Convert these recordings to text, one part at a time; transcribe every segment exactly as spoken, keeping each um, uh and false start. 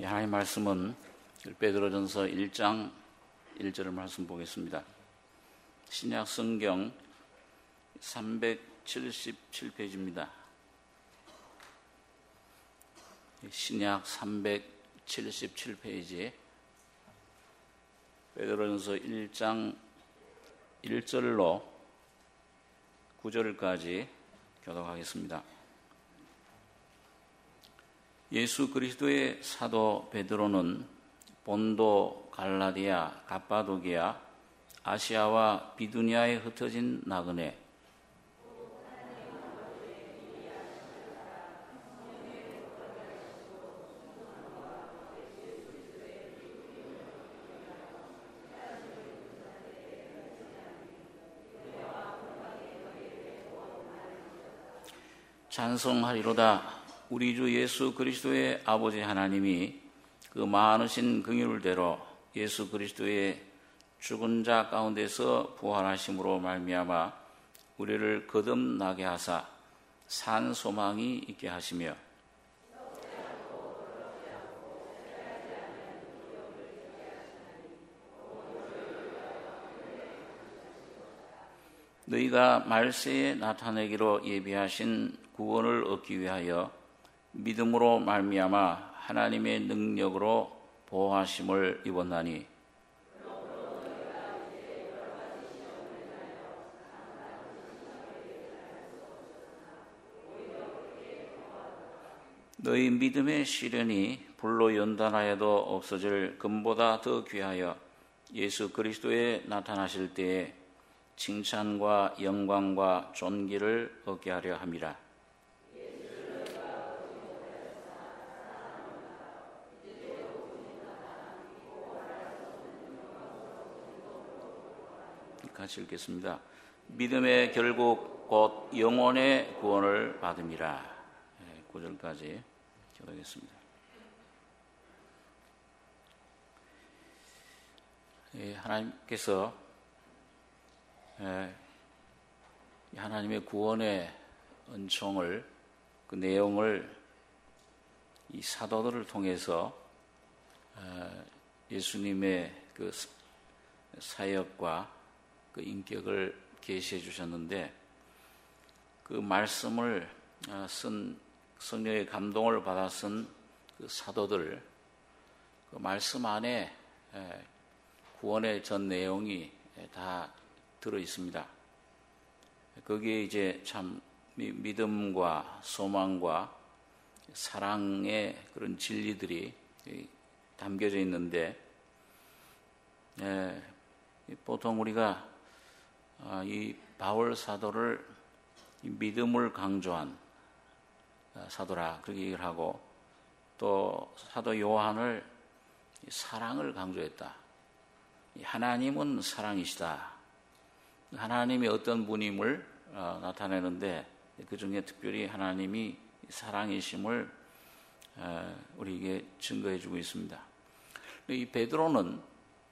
하나님 말씀은 베드로전서 일 장 일 절을 말씀 보겠습니다. 신약 성경 삼백칠십칠 페이지입니다. 신약 삼백칠십칠 페이지 베드로전서 일 장 일 절로 구 절까지 교독하겠습니다. 예수 그리스도의 사도 베드로는 본도, 갈라디아, 갑바도기아, 아시아와 비두니아에 흩어진 나그네 찬송하리로다. 우리 주 예수 그리스도의 아버지 하나님이 그 많으신 긍휼대로 예수 그리스도의 죽은 자 가운데서 부활하심으로 말미암아 우리를 거듭나게 하사 산 소망이 있게 하시며 너희가 말세에 나타내기로 예비하신 구원을 얻기 위하여 믿음으로 말미암아 하나님의 능력으로 보호하심을 입었나니 너희 믿음의 시련이 불로 연단하여도 없어질 금보다 더 귀하여 예수 그리스도에 나타나실 때에 칭찬과 영광과 존귀를 얻게 하려 함이라. 같이 읽겠습니다. 믿음의 결국 곧 영혼의 구원을 받음이라. 구 절까지 교독하겠습니다. 하나님께서 하나님의 구원의 은총을, 그 내용을 이 사도들을 통해서 예수님의 그 사역과 그 인격을 계시해 주셨는데, 그 말씀을 쓴 성령의 감동을 받아 쓴 그 사도들, 그 말씀 안에 구원의 전 내용이 다 들어 있습니다. 거기에 이제 참 믿음과 소망과 사랑의 그런 진리들이 담겨져 있는데, 보통 우리가 이 바울 사도를 믿음을 강조한 사도라 그렇게 얘기를 하고, 또 사도 요한을 사랑을 강조했다. 하나님은 사랑이시다. 하나님이 어떤 분임을 나타내는데, 그 중에 특별히 하나님이 사랑이심을 우리에게 증거해 주고 있습니다. 이 베드로는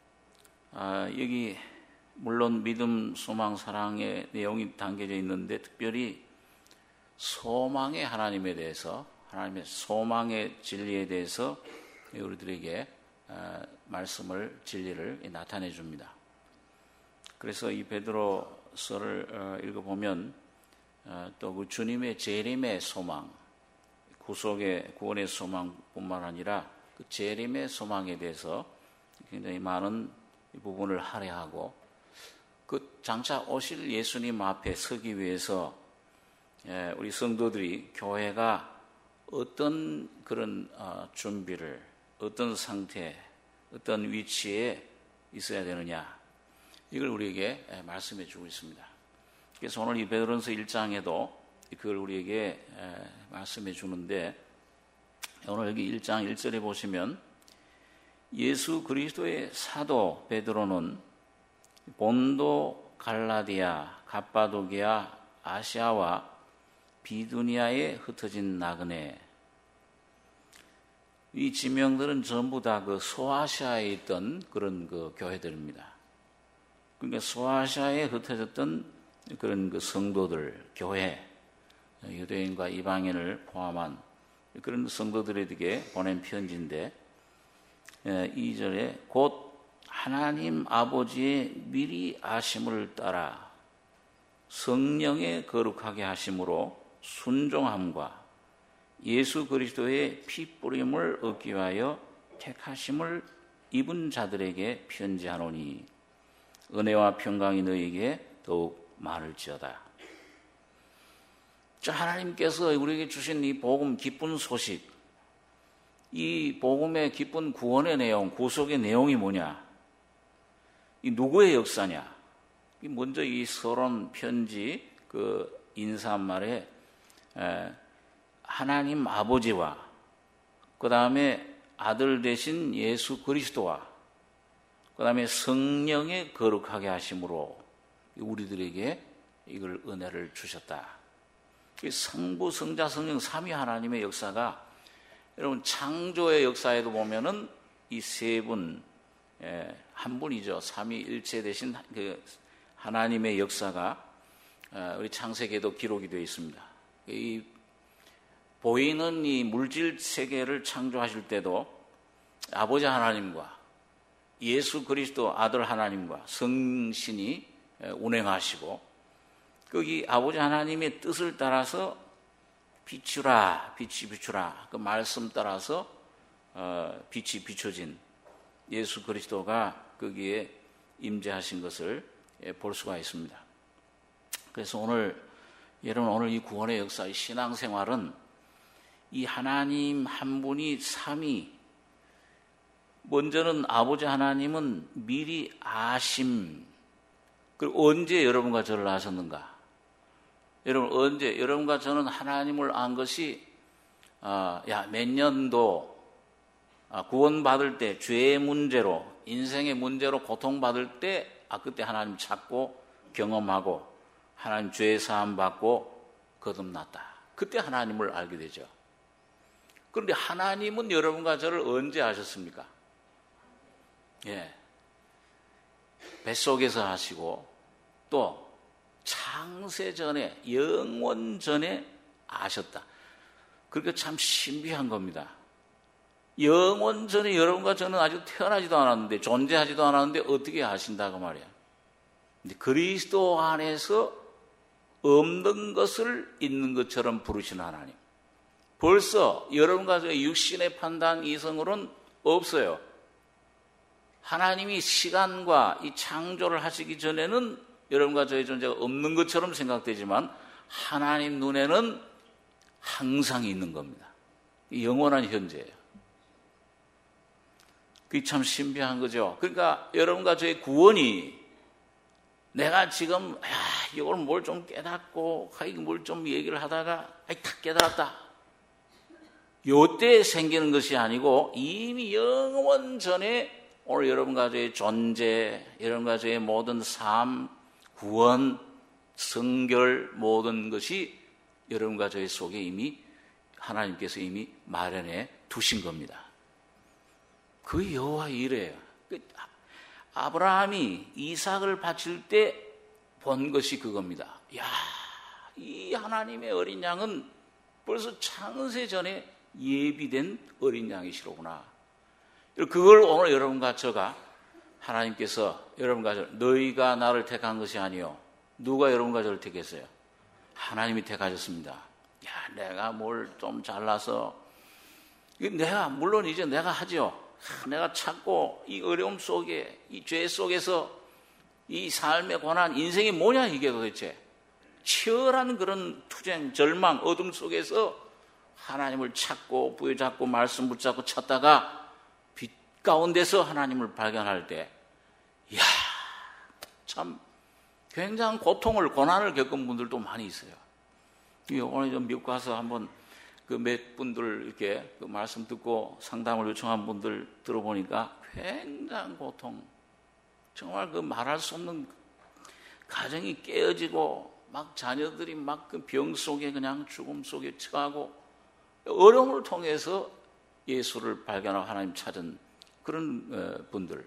여기 물론 믿음, 소망, 사랑의 내용이 담겨져 있는데, 특별히 소망의 하나님에 대해서, 하나님의 소망의 진리에 대해서 우리들에게 말씀을, 진리를 나타내 줍니다. 그래서 이 베드로서를 읽어보면 또 그 주님의 재림의 소망, 구속의 구원의 소망뿐만 아니라 그 재림의 소망에 대해서 굉장히 많은 부분을 할애하고, 그 장차 오실 예수님 앞에 서기 위해서 우리 성도들이, 교회가 어떤 그런 준비를, 어떤 상태, 어떤 위치에 있어야 되느냐, 이걸 우리에게 말씀해 주고 있습니다. 그래서 오늘 이 베드로전서 일 장에도 그걸 우리에게 말씀해 주는데, 오늘 여기 일 장 일 절에 보시면 예수 그리스도의 사도 베드로는 본도, 갈라디아, 갑바도기아, 아시아와 비두니아에 흩어진 나그네, 이 지명들은 전부 다 그 소아시아에 있던 그런 그 교회들입니다. 그러니까 소아시아에 흩어졌던 그런 그 성도들, 교회, 유대인과 이방인을 포함한 그런 성도들에게 보낸 편지인데, 이 절에 곧 하나님 아버지의 미리 아심을 따라 성령의 거룩하게 하심으로 순종함과 예수 그리스도의 피 뿌림을 얻기 위하여 택하심을 입은 자들에게 편지하노니 은혜와 평강이 너희에게 더욱 많을지어다. 자, 하나님께서 우리에게 주신 이 복음 기쁜 소식, 이 복음의 기쁜 구원의 내용, 구속의 내용이 뭐냐? 이 누구의 역사냐? 먼저 이 서론 편지 그 인사말에 하나님 아버지와 그 다음에 아들 되신 예수 그리스도와 그 다음에 성령의 거룩하게 하심으로 우리들에게 이걸 은혜를 주셨다. 성부, 성자, 성령 삼위 하나님의 역사가 여러분 창조의 역사에도 보면은 이 세 분, 한 분이죠. 삼위일체 되신 그 하나님의 역사가 우리 창세기에도 기록이 되어 있습니다. 이 보이는 이 물질 세계를 창조하실 때도 아버지 하나님과 예수 그리스도 아들 하나님과 성신이 운행하시고 거기 아버지 하나님의 뜻을 따라서 비추라, 빛이 비추라 그 말씀 따라서 빛이 비춰진 예수 그리스도가 거기에 임재하신 것을 볼 수가 있습니다. 그래서 오늘 여러분 오늘 이 구원의 역사, 이 신앙생활은 이 하나님 한 분이 삼위, 먼저는 아버지 하나님은 미리 아심, 그리고 언제 여러분과 저를 아셨는가? 여러분 언제 여러분과 저는 하나님을 안 것이 아, 야, 몇 년도 아, 구원받을 때 죄의 문제로 인생의 문제로 고통받을 때 아, 그때 하나님 찾고 경험하고 하나님 죄 사함 받고 거듭났다. 그때 하나님을 알게 되죠. 그런데 하나님은 여러분과 저를 언제 아셨습니까? 예, 뱃속에서 하시고 또 창세 전에 영원 전에 아셨다. 그러니까 참 신비한 겁니다. 영원 전에 여러분과 저는 아직 태어나지도 않았는데 존재하지도 않았는데 어떻게 아신다고 말이야. 근데 그리스도 안에서 없는 것을 있는 것처럼 부르시는 하나님. 벌써 여러분과 저의 육신의 판단 이성으로는 없어요. 하나님이 시간과 이 창조를 하시기 전에는 여러분과 저의 존재가 없는 것처럼 생각되지만 하나님 눈에는 항상 있는 겁니다. 영원한 현재예요. 그게 참 신비한 거죠. 그러니까 여러분과 저의 구원이 내가 지금 야, 이걸 뭘 좀 깨닫고 뭘 좀 얘기를 하다가 아이, 다 깨달았다. 요때 생기는 것이 아니고 이미 영원 전에 오늘 여러분과 저의 존재, 여러분과 저의 모든 삶, 구원, 성결 모든 것이 여러분과 저의 속에 이미 하나님께서 이미 마련해 두신 겁니다. 그 여호와 이래요. 아브라함이 이삭을 바칠 때 본 것이 그겁니다. 야, 이 하나님의 어린 양은 벌써 창세 전에 예비된 어린 양이시로구나. 그걸 오늘 여러분과 저가 하나님께서 여러분과 저 너희가 나를 택한 것이 아니요 누가 여러분과 저를 택했어요? 하나님이 택하셨습니다. 야, 내가 뭘 좀 잘나서 내가 물론 이제 내가 하죠. 내가 찾고 이 어려움 속에 이 죄 속에서 이 삶의 고난 인생이 뭐냐 이게 도대체 치열한 그런 투쟁 절망 어둠 속에서 하나님을 찾고 부여잡고 말씀 붙잡고 찾다가 빛 가운데서 하나님을 발견할 때 이야 참 굉장한 고통을 고난을 겪은 분들도 많이 있어요. 오늘 좀 미국 가서 한번 그 몇 분들 이렇게 그 말씀 듣고 상담을 요청한 분들 들어보니까 굉장한 고통, 정말 그 말할 수 없는 가정이 깨어지고 막 자녀들이 막 그 병 속에 그냥 죽음 속에 처하고 어려움을 통해서 예수를 발견하고 하나님 찾은 그런 분들,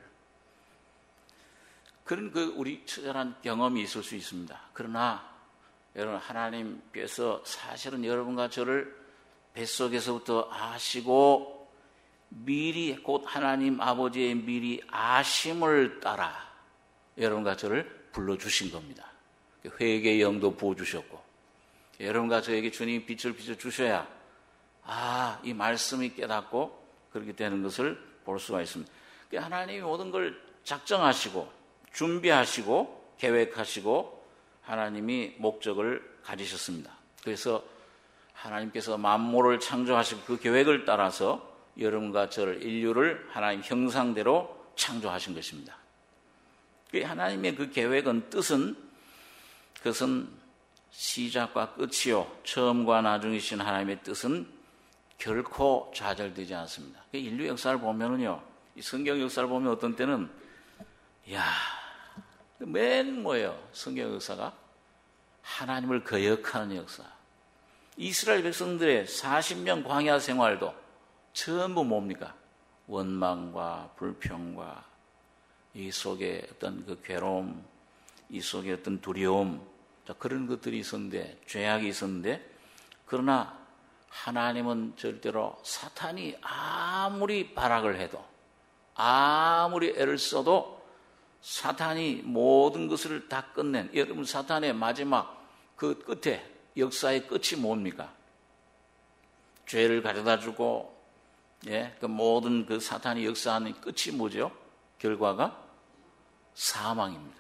그런 그 우리 처절한 경험이 있을 수 있습니다. 그러나 여러분 하나님께서 사실은 여러분과 저를 뱃속에서부터 아시고 미리 곧 하나님 아버지의 미리 아심을 따라 여러분과 저를 불러주신 겁니다. 회개의 영도 부어주셨고 여러분과 저에게 주님이 빛을 비춰주셔야 아, 이 말씀이 깨닫고 그렇게 되는 것을 볼 수가 있습니다. 하나님이 모든 걸 작정하시고 준비하시고 계획하시고 하나님이 목적을 가지셨습니다. 그래서 하나님께서 만물을 창조하시고 그 계획을 따라서 여러분과 저를 인류를 하나님 형상대로 창조하신 것입니다. 하나님의 그 계획은 뜻은 그것은 시작과 끝이요 처음과 나중이신 하나님의 뜻은 결코 좌절되지 않습니다. 인류 역사를 보면은요, 이 성경 역사를 보면 어떤 때는 야, 맨 뭐예요? 성경 역사가 하나님을 거역하는 역사. 이스라엘 백성들의 사십 년 광야 생활도 전부 뭡니까? 원망과 불평과 이 속에 어떤 그 괴로움, 이 속에 어떤 두려움, 그런 것들이 있었는데, 죄악이 있었는데, 그러나 하나님은 절대로 사탄이 아무리 발악을 해도, 아무리 애를 써도 사탄이 모든 것을 다 끝낸, 여러분 사탄의 마지막 그 끝에, 역사의 끝이 뭡니까? 죄를 가져다 주고, 예, 그 모든 그 사탄이 역사하는 끝이 뭐죠? 결과가 사망입니다.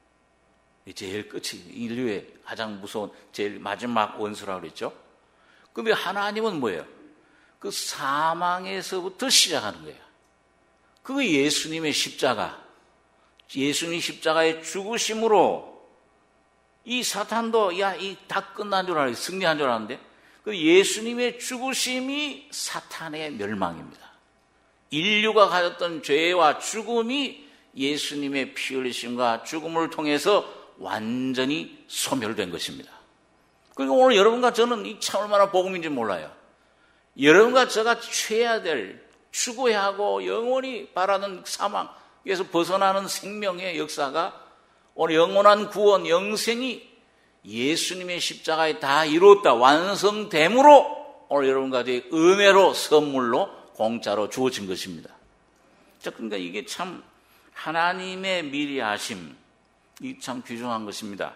제일 끝이 인류의 가장 무서운 제일 마지막 원수라고 그랬죠. 그런데 하나님은 뭐예요? 그 사망에서부터 시작하는 거예요. 그거 예수님의 십자가, 예수님 십자가의 죽으심으로 이 사탄도 야, 이 다 끝난 줄 알았는데, 승리한 줄 알았는데, 그 예수님의 죽으심이 사탄의 멸망입니다. 인류가 가졌던 죄와 죽음이 예수님의 피 흘리심과 죽음을 통해서 완전히 소멸된 것입니다. 그리고 오늘 여러분과 저는 이 참 얼마나 복음인지 몰라요. 여러분과 저가 취해야 될, 추구해야 하고 영원히 바라는 사망에서 벗어나는 생명의 역사가 오늘 영원한 구원, 영생이 예수님의 십자가에 다 이루었다, 완성됨으로 오늘 여러분과 저의 은혜로, 선물로, 공짜로 주어진 것입니다. 자, 그러니까 이게 참 하나님의 미리 아심, 이 참 귀중한 것입니다.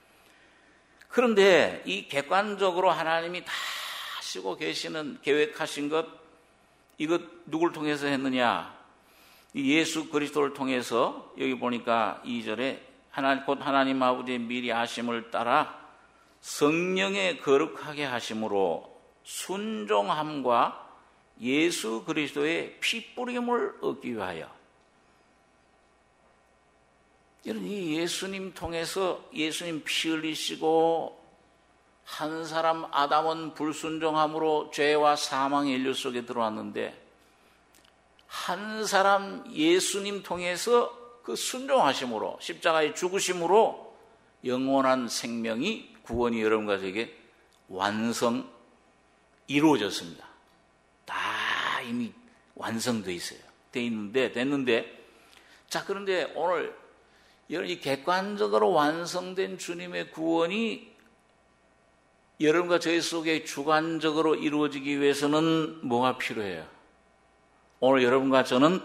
그런데 이 객관적으로 하나님이 다 하시고 계시는, 계획하신 것, 이것 누굴 통해서 했느냐? 예수 그리스도를 통해서, 여기 보니까 이 절에 하나님, 곧 하나님 아버지의 미리 아심을 따라 성령의 거룩하게 하심으로 순종함과 예수 그리스도의 피뿌림을 얻기 위하여. 이 예수님 통해서 예수님 피 흘리시고 한 사람 아담은 불순종함으로 죄와 사망의 인류 속에 들어왔는데 한 사람 예수님 통해서 그 순종하심으로 십자가의 죽으심으로 영원한 생명이 구원이 여러분과 저에게 완성 이루어졌습니다. 다 이미 완성되어 있어요. 돼 있는데 됐는데 자 그런데 오늘 여러분 이 객관적으로 완성된 주님의 구원이 여러분과 저희 속에 주관적으로 이루어지기 위해서는 뭐가 필요해요? 오늘 여러분과 저는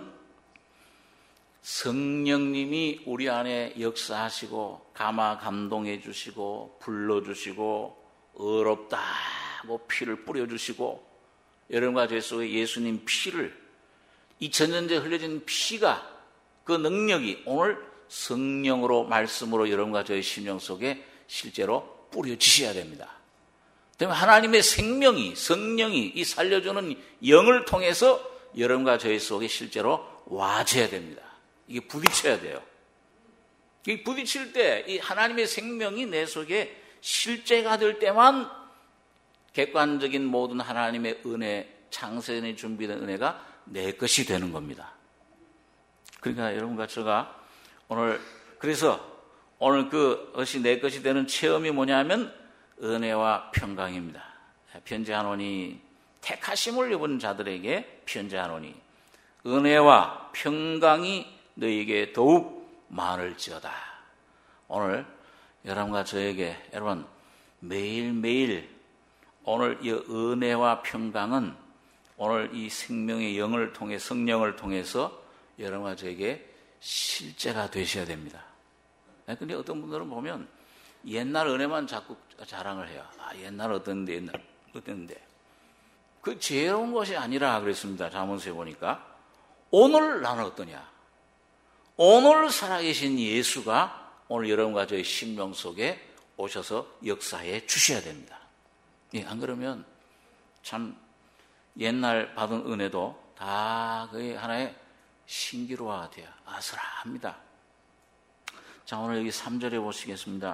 성령님이 우리 안에 역사하시고 감화 감동해 주시고 불러주시고 의롭다 뭐 피를 뿌려주시고 여러분과 저희 속에 예수님 피를 이천 년 전에 흘려진 피가 그 능력이 오늘 성령으로 말씀으로 여러분과 저희 심령 속에 실제로 뿌려지셔야 됩니다. 그다음에 하나님의 생명이 성령이 이 살려주는 영을 통해서 여러분과 저희 속에 실제로 와줘야 됩니다. 이게 부딪혀야 돼요. 이 부딪힐 때 이 하나님의 생명이 내 속에 실제가 될 때만 객관적인 모든 하나님의 은혜, 창세전에 준비된 은혜가 내 것이 되는 겁니다. 그러니까 여러분과 제가 오늘 그래서 오늘 그것이 내 것이 되는 체험이 뭐냐면 은혜와 평강입니다. 편지하노니 택하심을 입은 자들에게 편지하노니 은혜와 평강이 너희에게 더욱 많을지어다. 오늘 여러분과 저에게 여러분 매일매일 오늘 이 은혜와 평강은 오늘 이 생명의 영을 통해 성령을 통해서 여러분과 저에게 실제가 되셔야 됩니다. 근데 어떤 분들은 보면 옛날 은혜만 자꾸 자랑을 해요. 아, 옛날 어떤데, 옛날 어떤데. 그 지혜로운 것이 아니라 그랬습니다. 잠언서에 보니까. 오늘 나는 어떠냐. 오늘 살아계신 예수가 오늘 여러분과 저의 심령 속에 오셔서 역사해 주셔야 됩니다. 예, 안 그러면 참 옛날 받은 은혜도 다 거의 하나의 신기루와 같아요. 아슬합니다. 자, 오늘 여기 삼 절에 보시겠습니다.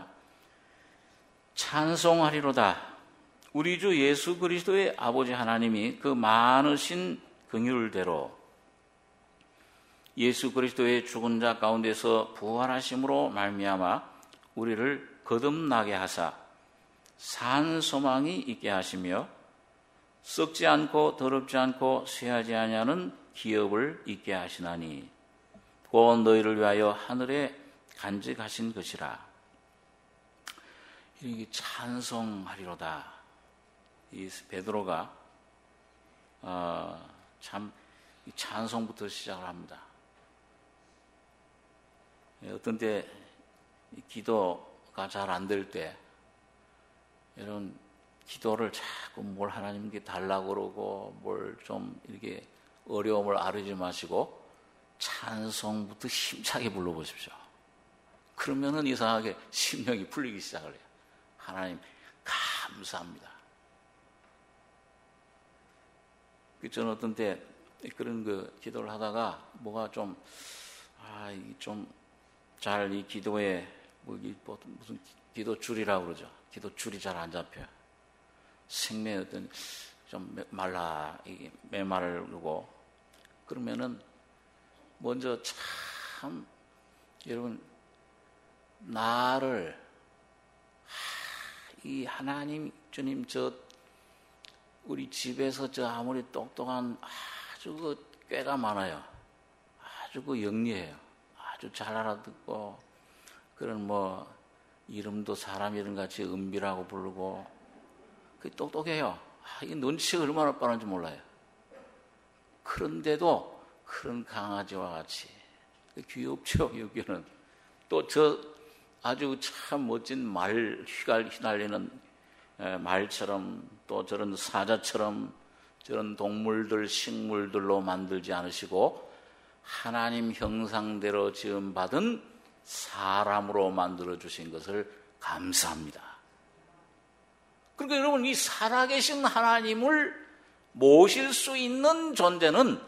찬송하리로다. 우리 주 예수 그리스도의 아버지 하나님이 그 많으신 긍휼대로 예수 그리스도의 죽은 자 가운데서 부활하심으로 말미암아 우리를 거듭나게 하사 산 소망이 있게 하시며 썩지 않고 더럽지 않고 쇠하지 아니하는 기업을 있게 하시나니 곧 너희를 위하여 하늘에 간직하신 것이라. 이렇게 찬송하리로다. 이 베드로가 어, 참 찬송부터 시작을 합니다. 어떤 때 기도가 잘 안 될 때 여러분 기도를 자꾸 뭘 하나님께 달라고 그러고 뭘 좀 이렇게 어려움을 아르지 마시고 찬송부터 힘차게 불러보십시오. 그러면은 이상하게 심령이 풀리기 시작을 해요. 하나님 감사합니다. 저는 어떤 때 그런 그 기도를 하다가 뭐가 좀 아, 좀 잘 이 기도에 뭐 무슨 기도 줄이라고 그러죠. 기도 줄이 잘 안 잡혀요. 생명의 어떤 좀 말라, 이게 메마르고 그러면은 먼저 참 여러분 나를 이 하나님 주님 저 우리 집에서 저 아무리 똑똑한 아주 그 꾀가 많아요. 아주 그 영리해요. 아주 잘 알아듣고 그런 뭐 이름도 사람 이름 같이 은비라고 부르고 그 똑똑해요. 아, 이 눈치가 얼마나 빠른지 몰라요. 그런데도 그런 강아지와 같이 귀엽죠. 여기는 또 저 아주 참 멋진 말 휘갈 휘날리는 말처럼 또 저런 사자처럼 저런 동물들 식물들로 만들지 않으시고 하나님 형상대로 지음받은 사람으로 만들어 주신 것을 감사합니다. 그러니까 여러분 이 살아계신 하나님을 모실 수 있는 존재는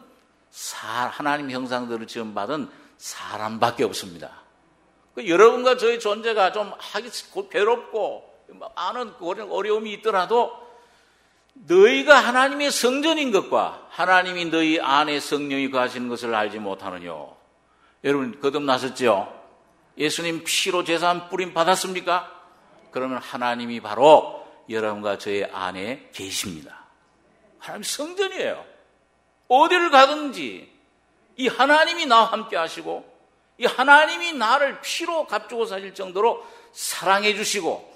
하나님 형상대로 지음받은 사람밖에 없습니다. 여러분과 저의 존재가 좀 하기 괴롭고 많은 어려움이 있더라도 너희가 하나님의 성전인 것과 하나님이 너희 안에 성령이 거하시는 것을 알지 못하느냐. 여러분 거듭나셨죠? 예수님 피로 제사함 뿌림 받았습니까? 그러면 하나님이 바로 여러분과 저의 안에 계십니다. 하나님 성전이에요. 어디를 가든지 이 하나님이 나와 함께 하시고 이 하나님이 나를 피로 값주고 사실 정도로 사랑해 주시고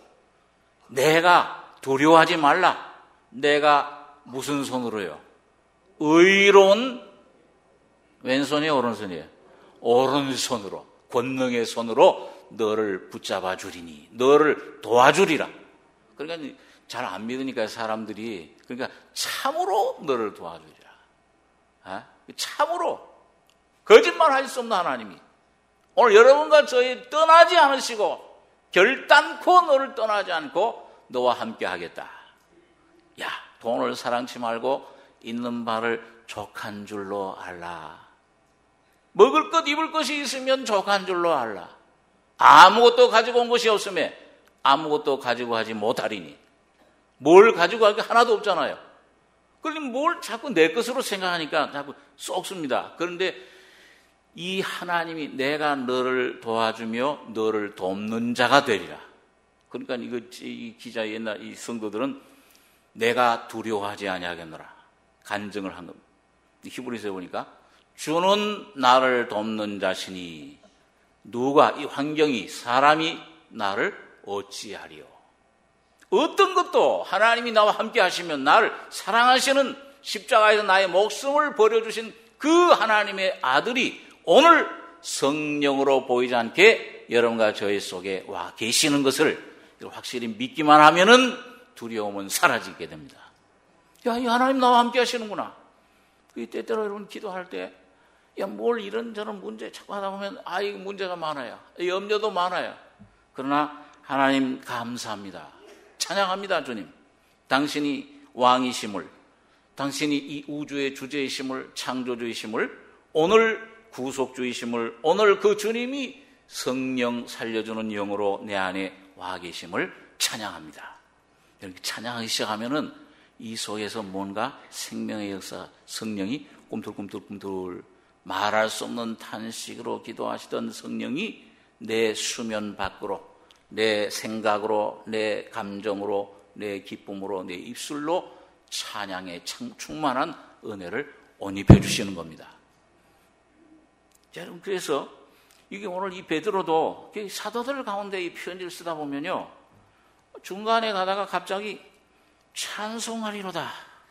내가 두려워하지 말라. 내가 무슨 손으로요? 의로운 왼손이에요? 오른손이에요? 오른손으로 권능의 손으로 너를 붙잡아 주리니 너를 도와주리라. 그러니까 잘 안 믿으니까 사람들이 그러니까 참으로 너를 도와주리라. 아? 참으로 거짓말 할 수 없는 하나님이 오늘 여러분과 저희 떠나지 않으시고 결단코 너를 떠나지 않고 너와 함께 하겠다. 야, 돈을 사랑치 말고 있는 바를 족한 줄로 알라. 먹을 것 입을 것이 있으면 족한 줄로 알라. 아무것도 가지고 온 것이 없으면 아무것도 가지고 하지 못하리니. 뭘 가지고 할 게 하나도 없잖아요. 그러니 뭘 자꾸 내 것으로 생각하니까 자꾸 쏙습니다. 그런데 이 하나님이 내가 너를 도와주며 너를 돕는 자가 되리라. 그러니까 이거 이 기자 옛날 이 성도들은 내가 두려워하지 아니하겠노라 간증을 한 겁니다. 히브리서에 보니까 주는 나를 돕는 자시니 누가 이 환경이 사람이 나를 어찌하리요. 어떤 것도 하나님이 나와 함께 하시면 나를 사랑하시는 십자가에서 나의 목숨을 버려주신 그 하나님의 아들이 오늘 성령으로 보이지 않게 여러분과 저희 속에 와 계시는 것을 확실히 믿기만 하면은 두려움은 사라지게 됩니다. 야, 이 하나님 나와 함께 하시는구나. 그 때때로 여러분 기도할 때, 야, 뭘 이런저런 문제 자꾸 하다 보면, 아, 이 문제가 많아요. 염려도 많아요. 그러나 하나님 감사합니다. 찬양합니다, 주님. 당신이 왕이심을, 당신이 이 우주의 주제이심을, 창조주이심을, 오늘 구속주이심을, 오늘 그 주님이 성령 살려주는 영으로 내 안에 와 계심을 찬양합니다. 이렇게 찬양하기 시작하면은 이 속에서 뭔가 생명의 역사, 성령이 꿈틀꿈틀꿈틀 말할 수 없는 탄식으로 기도하시던 성령이 내 수면 밖으로, 내 생각으로, 내 감정으로, 내 기쁨으로, 내 입술로 찬양에 충만한 은혜를 온입해 주시는 겁니다. 자, 여러분, 그래서 이게 오늘 이 베드로도 사도들 가운데 이 편지를 쓰다 보면요, 중간에 가다가 갑자기 찬송하리로다,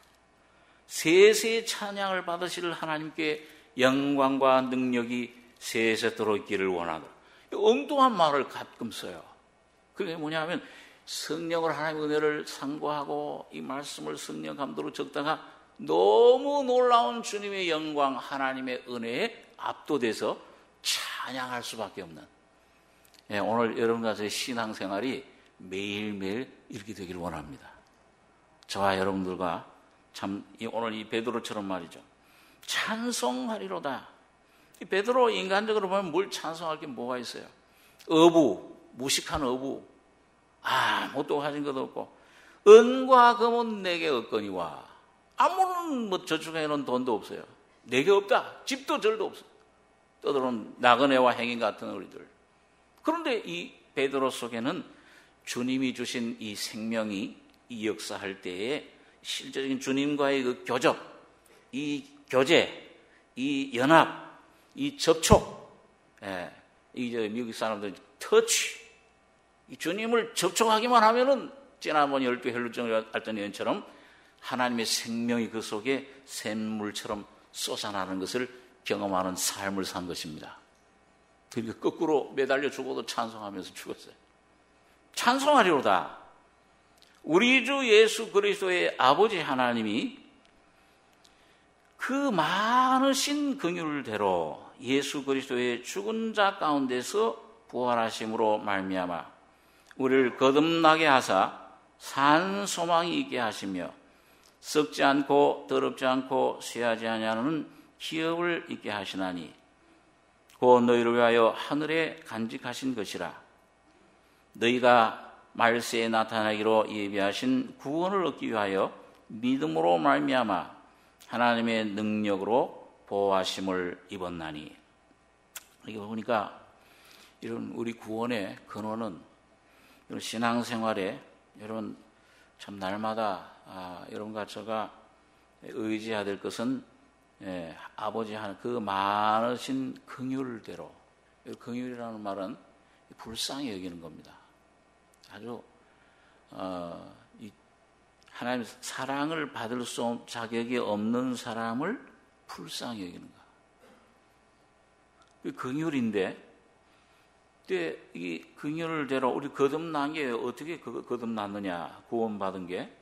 세세 찬양을 받으실 하나님께 영광과 능력이 세세 들어있기를 원하다. 엉뚱한 말을 가끔 써요. 그게 뭐냐면 성령을, 하나님의 은혜를 상고하고 이 말씀을 성령 감도로 적다가 너무 놀라운 주님의 영광, 하나님의 은혜에 압도돼서 찬양할 수밖에 없는, 예, 오늘 여러분과 저의 신앙생활이 매일매일 이렇게 되기를 원합니다. 저와 여러분들과 참 오늘 이 베드로처럼 말이죠. 찬송하리로다. 이 베드로 인간적으로 보면 뭘 찬송할 게 뭐가 있어요? 어부, 무식한 어부. 아무것도 가진 것도 없고, 은과 금은 내게 없거니와, 아무런 뭐 저축해놓은 돈도 없어요. 내게 없다. 집도 절도 없어. 떠들어온 나그네와 행인 같은 우리들. 그런데 이 베드로 속에는 주님이 주신 이 생명이 이 역사할 때에 실제적인 주님과의 그 교접, 이 교제, 이 연합, 이 접촉, 예, 이 미국 사람들 터치, 이 주님을 접촉하기만 하면은 지난번 열두 헬루증을 앓던 예언처럼 하나님의 생명이 그 속에 샘물처럼 솟아나는 것을 경험하는 삶을 산 것입니다. 그러니까 거꾸로 매달려 죽어도 찬송하면서 죽었어요. 찬송하리로다. 우리 주 예수 그리스도의 아버지 하나님이 그 많으신 긍휼대로 예수 그리스도의 죽은 자 가운데서 부활하심으로 말미암아 우리를 거듭나게 하사 산 소망이 있게 하시며 썩지 않고 더럽지 않고 쇠하지 아니하는 기업을 있게 하시나니 곧 너희를 위하여 하늘에 간직하신 것이라. 너희가 말세에 나타나기로 예비하신 구원을 얻기 위하여 믿음으로 말미암아 하나님의 능력으로 보호하심을 입었나니. 이거 보니까 이런 우리 구원의 근원은 이런 신앙생활에 여러분 참 날마다 아, 여러분과 제가 의지해야 될 것은 예, 아버지 하나님 그 많으신 긍휼대로, 긍휼이라는 말은 불쌍히 여기는 겁니다. 아주 어, 이 하나님 사랑을 받을 수 없, 자격이 없는 사람을 불쌍히 여기는 거. 그 긍휼인데, 근데 이 긍휼대로 우리 거듭난 게 어떻게 거듭났느냐? 구원받은 게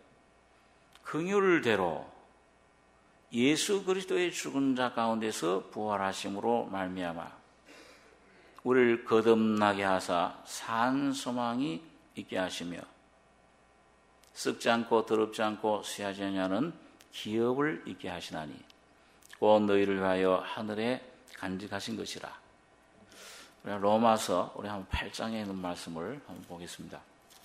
긍휼대로 예수 그리스도의 죽은 자 가운데서 부활하심으로 말미암아 우리를 거듭나게 하사 산 소망이 있게 하시며 썩지 않고 더럽지 않고 쇠하지 아니하는 기업을 있게 하시나니 곧 너희를 위하여 하늘에 간직하신 것이라. 우리 로마서 우리 한번 팔 장에 있는 말씀을 한번 보겠습니다.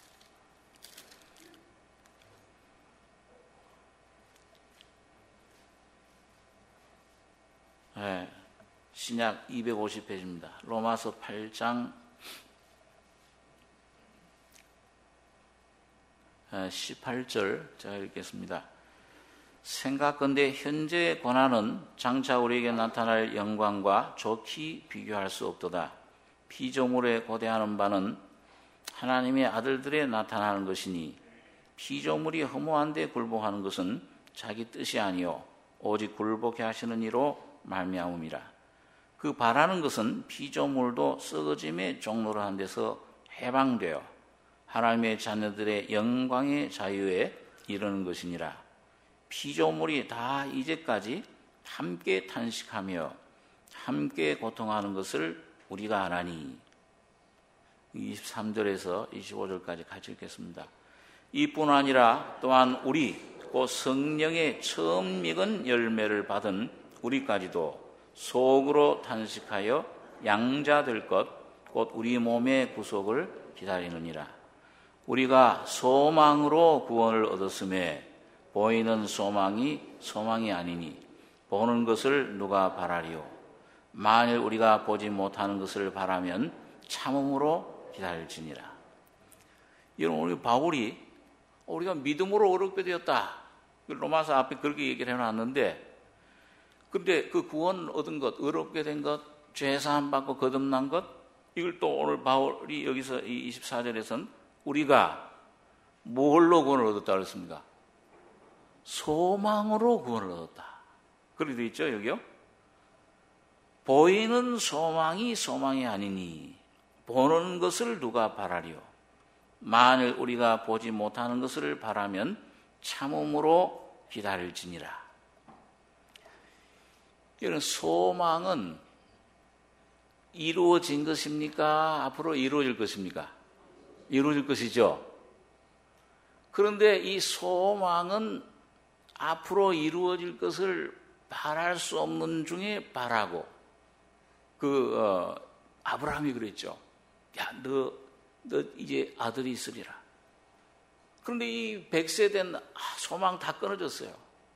네, 신약 이백오십 페이지입니다. 로마서 팔 장 십팔 절 제가 읽겠습니다. 생각건대 현재의 고난은 장차 우리에게 나타날 영광과 좋게 비교할 수 없도다. 피조물에 고대하는 바는 하나님의 아들들에 나타나는 것이니 피조물이 허무한 데 굴복하는 것은 자기 뜻이 아니요 오직 굴복해 하시는 이로 말미암음이라. 그 바라는 것은 피조물도 썩어짐의 종로로 한 데서 해방되어 하나님의 자녀들의 영광의 자유에 이르는 것이니라. 피조물이 다 이제까지 함께 탄식하며 함께 고통하는 것을 우리가 아나니. 이십삼 절에서 이십오 절까지 같이 읽겠습니다. 이뿐 아니라 또한 우리 곧 성령의 처음 익은 열매를 받은 우리까지도 속으로 탄식하여 양자될 것 곧 우리 몸의 구속을 기다리느니라. 우리가 소망으로 구원을 얻었음에 보이는 소망이 소망이 아니니 보는 것을 누가 바라리요. 만일 우리가 보지 못하는 것을 바라면 참음으로 기다릴지니라. 여러분, 우리 바울이 우리가 믿음으로 어렵게 되었다. 로마서 앞에 그렇게 얘기를 해놨는데, 근데 그 구원 얻은 것, 어렵게 된 것, 죄사함 받고 거듭난 것, 이걸 또 오늘 바울이 여기서 이 이십사 절에서는 우리가 뭘로 구원을 얻었다 그랬습니까? 소망으로 구원을 얻었다. 그렇게 되어 있죠, 여기요? 보이는 소망이 소망이 아니니 보는 것을 누가 바라리요. 만일 우리가 보지 못하는 것을 바라면 참음으로 기다릴지니라. 이런 소망은 이루어진 것입니까? 앞으로 이루어질 것입니까? 이루어질 것이죠. 그런데 이 소망은 앞으로 이루어질 것을 바랄 수 없는 중에 바라고, 그 어, 아브라함이 그랬죠. 야, 너, 너 이제 아들이 있으리라. 그런데 이 백 세 된 소망 다 끊어졌어요.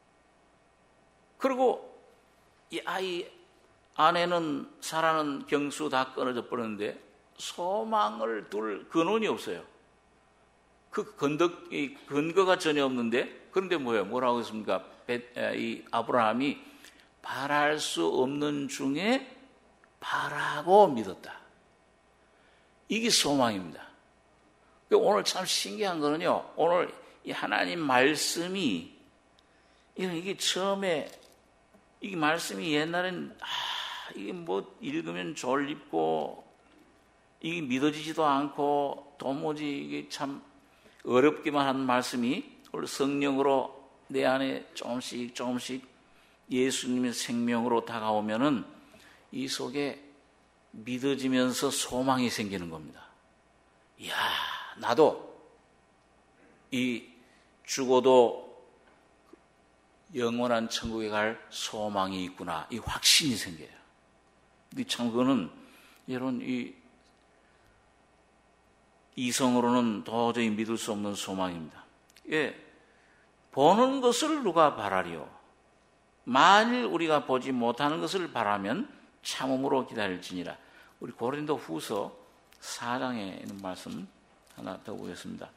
그리고 이 아이 아내는 사라는 경수 다 끊어져 버렸는데 소망을 둘 근원이 없어요. 그 건덕, 이 근거가 전혀 없는데, 그런데 뭐예요? 뭐라고 했습니까? 이 아브라함이 바랄 수 없는 중에 바라고 믿었다. 이게 소망입니다. 오늘 참 신기한 거는요, 오늘 이 하나님 말씀이, 이게 처음에, 이 말씀이 옛날엔, 아, 이게 뭐 읽으면 졸립고, 이게 믿어지지도 않고, 도무지 이게 참 어렵기만 한 말씀이 오늘 성령으로 내 안에 조금씩 조금씩 예수님의 생명으로 다가오면은 이 속에 믿어지면서 소망이 생기는 겁니다. 이야, 나도 이 죽어도 영원한 천국에 갈 소망이 있구나. 이 확신이 생겨요. 이 참 그거는 여러분 이 이성으로는 도저히 믿을 수 없는 소망입니다. 예, 보는 것을 누가 바라리요? 만일 우리가 보지 못하는 것을 바라면 참음으로 기다릴지니라. 우리 고린도 후서 사 장에 있는 말씀 하나 더 보겠습니다.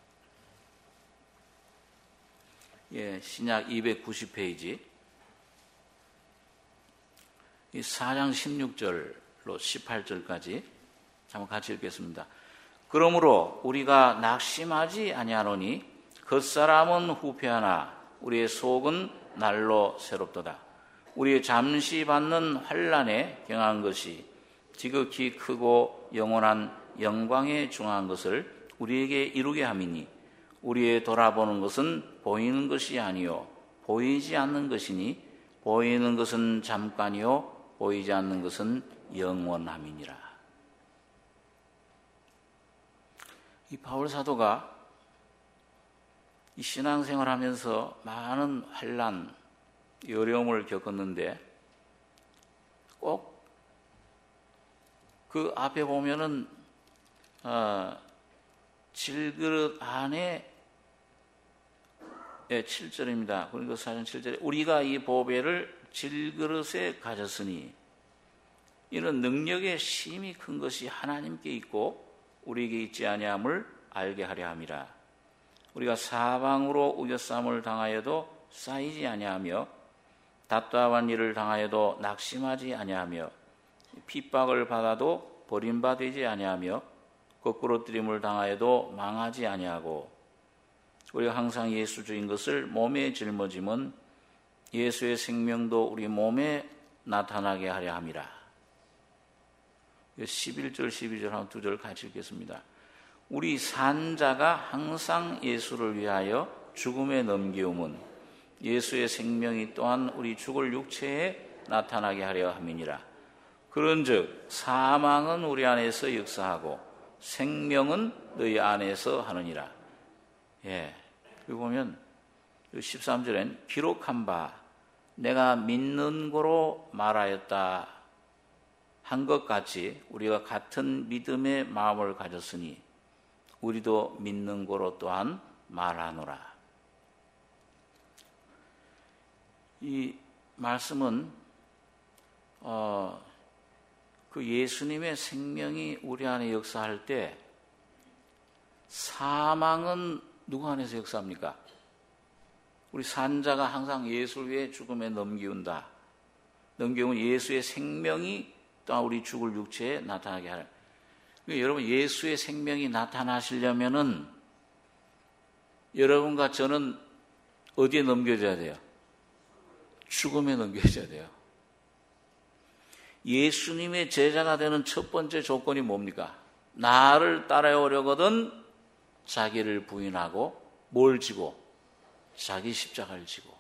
예, 신약 이백구십 페이지. 이 사 장 십육 절로 십팔 절까지 한번 같이 읽겠습니다. 그러므로 우리가 낙심하지 아니하노니 겉사람은 후패하나 우리의 속은 날로 새롭도다. 우리의 잠시 받는 환난에 경한 것이 지극히 크고 영원한 영광에 중한 것을 우리에게 이루게 함이니 우리의 돌아보는 것은 보이는 것이 아니요 보이지 않는 것이니 보이는 것은 잠깐이요 보이지 않는 것은 영원함이니라. 이 바울 사도가 이 신앙생활하면서 많은 환난, 어려움을 겪었는데 꼭 그 앞에 보면은 어, 질그릇 안에 예, 칠 절입니다. 그러니까 사 장 칠 절에 우리가 이 보배를 질그릇에 가졌으니 이는 능력의 심히 큰 것이 하나님께 있고 우리에게 있지 아니함을 알게 하려 함이라. 우리가 사방으로 우겨쌈을 당하여도 쌓이지 아니하며 답답한 일을 당하여도 낙심하지 아니하며 핍박을 받아도 버림받지 아니하며 거꾸로 뜨림을 당하여도 망하지 아니하고 우리가 항상 예수 주인 것을 몸에 짊어지면 예수의 생명도 우리 몸에 나타나게 하려 함이라. 십일 절, 십이 절 한 두 절 같이 읽겠습니다. 우리 산자가 항상 예수를 위하여 죽음에 넘기움은 예수의 생명이 또한 우리 죽을 육체에 나타나게 하려 함이니라. 그런즉 사망은 우리 안에서 역사하고 생명은 너희 안에서 하느니라. 예. 그리고 보면 십삼 절엔 기록한 바 내가 믿는 거로 말하였다 한 것 같이 우리가 같은 믿음의 마음을 가졌으니 우리도 믿는 거로 또한 말하노라. 이 말씀은 어, 그 예수님의 생명이 우리 안에 역사할 때 사망은 누구 안에서 역사합니까? 우리 산자가 항상 예수를 위해 죽음에 넘기운다. 넘기운 예수의 생명이 또한 우리 죽을 육체에 나타나게 하라. 그러니까 여러분 예수의 생명이 나타나시려면은 여러분과 저는 어디에 넘겨져야 돼요? 죽음에 넘겨져야 돼요. 예수님의 제자가 되는 첫 번째 조건이 뭡니까? 나를 따라오려거든 자기를 부인하고 뭘 지고? 자기 십자가를 지고.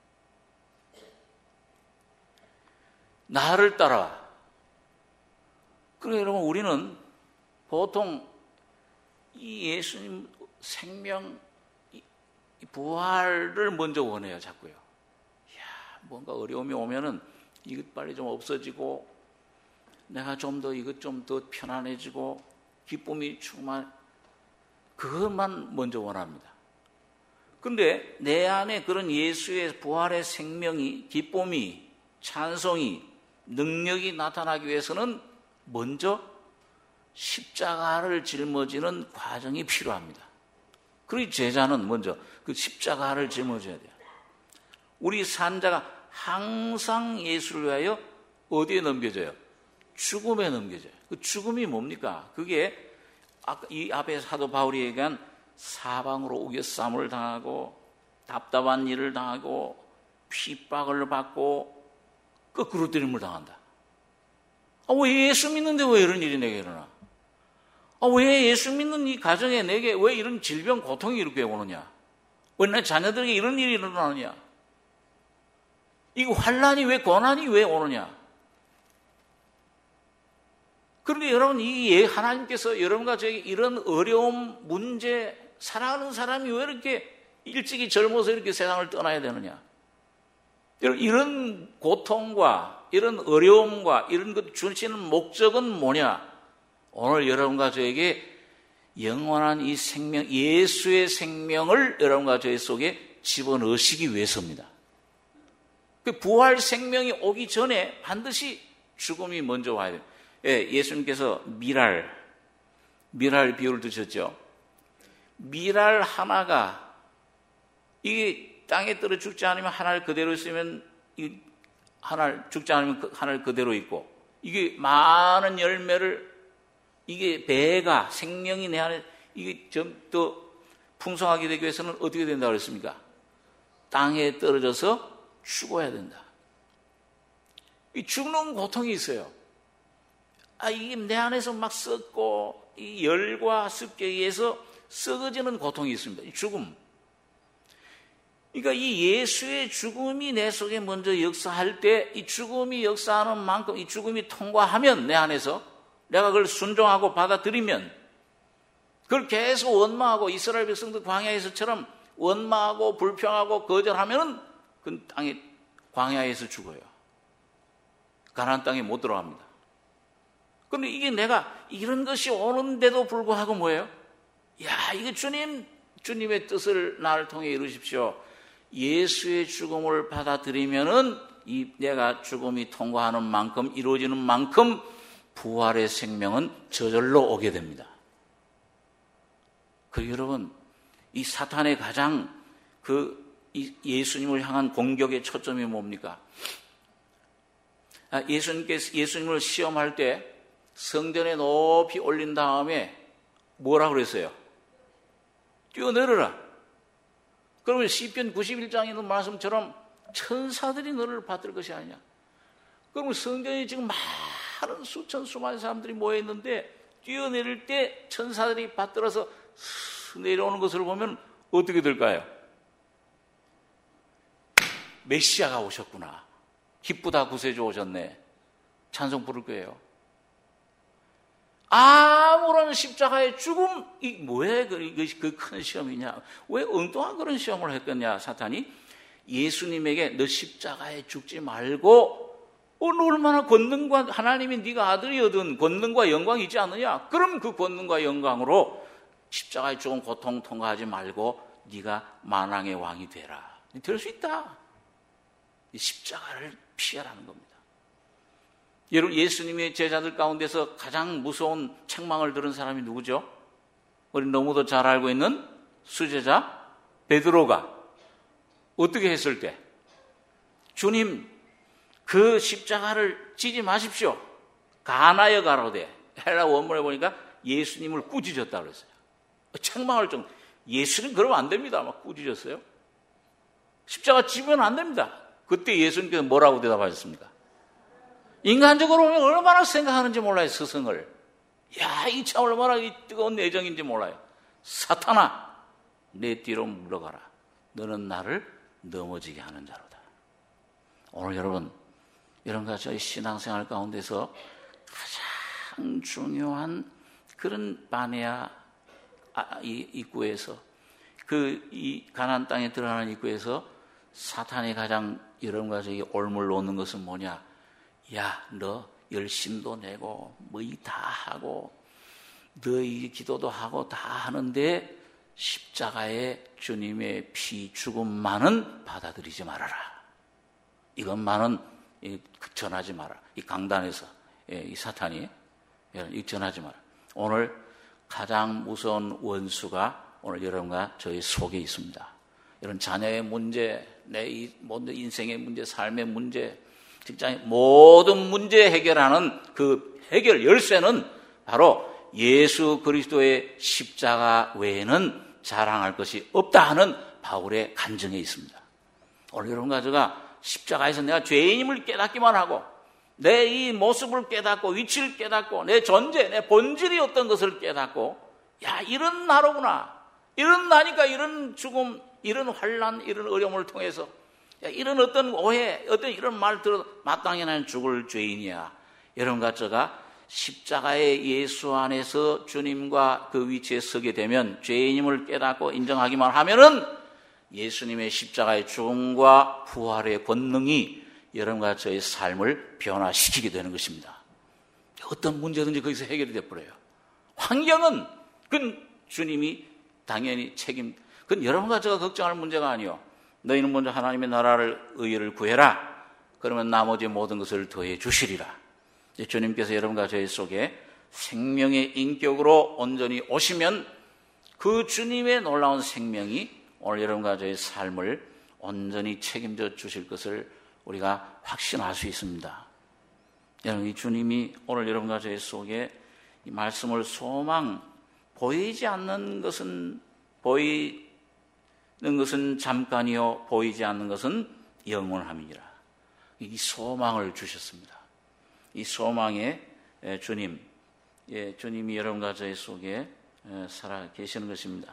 나를 따라와. 그러니까 여러분 우리는 보통 이 예수님 생명, 이 부활을 먼저 원해요, 자꾸요. 이야, 뭔가 어려움이 오면은 이것 빨리 좀 없어지고 내가 좀 더 이것 좀 더 편안해지고 기쁨이 충만, 그것만 먼저 원합니다. 그런데 내 안에 그런 예수의 부활의 생명이, 기쁨이, 찬송이, 능력이 나타나기 위해서는 먼저 십자가를 짊어지는 과정이 필요합니다. 그러니 제자는 먼저 그 십자가를 짊어져야 돼요. 우리 산자가 항상 예수를 위하여 어디에 넘겨져요? 죽음에 넘겨져요. 그 죽음이 뭡니까? 그게 아까 이 앞에 사도 바울이 얘기한 사방으로 우겨쌈을 당하고 답답한 일을 당하고 핍박을 받고 거꾸로 때림을 당한다. 아, 왜 예수 믿는데 왜 이런 일이 내게 일어나? 아, 왜 예수 믿는 이 가정에 내게 왜 이런 질병, 고통이 이렇게 오느냐? 왜 내 자녀들에게 이런 일이 일어나느냐? 이거 환란이 왜, 고난이 왜 오느냐? 그런데 여러분, 이 하나님께서 여러분과 저에게 이런 어려움, 문제, 사랑하는 사람이 왜 이렇게 일찍이 젊어서 이렇게 세상을 떠나야 되느냐? 여러분, 이런 고통과 이런 어려움과 이런 것 주시는 목적은 뭐냐? 오늘 여러분과 저에게 영원한 이 생명, 예수의 생명을 여러분과 저희 속에 집어넣으시기 위해서입니다. 그 부활 생명이 오기 전에 반드시 죽음이 먼저 와야 돼요. 예, 예수님께서 밀알, 밀알 비유를 드셨죠. 밀알 하나가 이게 땅에 떨어 죽지 않으면 하나를 그대로 있으면 이 하나를 죽지 않으면 하나를 그대로 있고, 이게 많은 열매를, 이게 배가 생명이 내 안에 이게 좀 더 풍성하게 되기 위해서는 어떻게 된다고 그랬습니까? 땅에 떨어져서 죽어야 된다. 이 죽는 고통이 있어요. 아, 이게 내 안에서 막 썩고 이 열과 습기에 의해서 썩어지는 고통이 있습니다. 이 죽음. 그러니까 이 예수의 죽음이 내 속에 먼저 역사할 때, 이 죽음이 역사하는 만큼 이 죽음이 통과하면 내 안에서 내가 그걸 순종하고 받아들이면, 그걸 계속 원망하고 이스라엘 백성들 광야에서처럼 원망하고 불평하고 거절하면은 그 땅이 광야에서 죽어요. 가나안 땅에 못 들어갑니다. 그런데 이게 내가 이런 것이 오는데도 불구하고 뭐예요? 야, 이거 주님, 주님의 뜻을 나를 통해 이루십시오. 예수의 죽음을 받아들이면은 이 내가 죽음이 통과하는 만큼, 이루어지는 만큼 부활의 생명은 저절로 오게 됩니다. 그리고 여러분, 이 사탄의 가장 그 예수님을 향한 공격의 초점이 뭡니까? 예수님께서 예수님을 시험할 때 성전에 높이 올린 다음에 뭐라고 그랬어요? 뛰어내려라. 그러면 시편 구십일 장에 있는 말씀처럼 천사들이 너를 받들 것이 아니냐. 그러면 성전에 지금 많은 수천 수많은 사람들이 모여있는데 뛰어내릴 때 천사들이 받들어서 내려오는 것을 보면 어떻게 될까요? 메시아가 오셨구나. 기쁘다 구세주 오셨네. 찬송 부를 거예요. 아무런 십자가의 죽음, 이 왜 그 큰 시험이냐? 왜 엉뚱한 그런 시험을 했겠냐, 사탄이? 예수님에게 너 십자가에 죽지 말고 오늘 얼마나 권능과 하나님이 네가 아들이거든 권능과 영광이 있지 않느냐? 그럼 그 권능과 영광으로 십자가의 죽음 고통 통과하지 말고 네가 만왕의 왕이 되라. 될 수 있다. 이 십자가를 피하라는 겁니다. 여러분, 예수님의 제자들 가운데서 가장 무서운 책망을 들은 사람이 누구죠? 우리 너무도 잘 알고 있는 수제자 베드로가 어떻게 했을 때 주님 그 십자가를 지지 마십시오. 가나여 가로되. 헬라 원문에 보니까 예수님을 꾸짖었다 그랬어요. 책망을 좀. 예수님 그러면 안 됩니다. 막 꾸짖었어요. 십자가 지면 안 됩니다. 그때 예수님께서 뭐라고 대답하셨습니까? 인간적으로 보면 얼마나 생각하는지 몰라요. 스승을. 야, 이 참 얼마나 이 뜨거운 애정인지 몰라요. 사탄아, 내 뒤로 물러가라. 너는 나를 넘어지게 하는 자로다. 오늘 여러분, 여러분과 저희 신앙생활 가운데서 가장 중요한 그런 바네아 입구에서 그 이 가나안 땅에 들어가는 입구에서 사탄이 가장 여러분과 저희 올물 놓는 것은 뭐냐? 야, 너 열심도 내고 뭐 다 하고 너희 기도도 하고 다 하는데 십자가의 주님의 피 죽음만은 받아들이지 말아라. 이것만은 전하지 마라. 이 강단에서 이 사탄이 이 전하지 마라. 오늘 가장 무서운 원수가 오늘 여러분과 저희 속에 있습니다. 이런 자녀의 문제, 내 이 모든 인생의 문제, 삶의 문제, 직장의 모든 문제 해결하는 그 해결 열쇠는 바로 예수 그리스도의 십자가 외에는 자랑할 것이 없다 하는 바울의 간증에 있습니다. 오늘 여러분과 제가 십자가에서 내가 죄인임을 깨닫기만 하고 내 이 모습을 깨닫고 위치를 깨닫고 내 존재, 내 본질이 어떤 것을 깨닫고 야, 이런 나로구나. 이런 나니까 이런 죽음, 이런 환난, 이런 어려움을 통해서 야, 이런 어떤 오해, 어떤 이런 말 들어 마땅히 나는 죽을 죄인이야. 여러분과 제가 십자가의 예수 안에서 주님과 그 위치에 서게 되면 죄인임을 깨닫고 인정하기만 하면은 예수님의 십자가의 죽음과 부활의 권능이 여러분과 저의 삶을 변화시키게 되는 것입니다. 어떤 문제든지 거기서 해결이 되어버려요. 환경은 그건 주님이 당연히 책임, 그건 여러분과 제가 걱정할 문제가 아니요. 너희는 먼저 하나님의 나라를 의를 구해라. 그러면 나머지 모든 것을 더해 주시리라. 주님께서 여러분과 저희 속에 생명의 인격으로 온전히 오시면 그 주님의 놀라운 생명이 오늘 여러분과 저희 삶을 온전히 책임져 주실 것을 우리가 확신할 수 있습니다. 여러분, 이 주님이 오늘 여러분과 저희 속에 이 말씀을 소망, 보이지 않는 것은 보이는 것은 잠깐이요 보이지 않는 것은 영원함이니라. 이 소망을 주셨습니다. 이 소망의 주님, 예, 주님이 여러분과 저희 속에 살아 계시는 것입니다.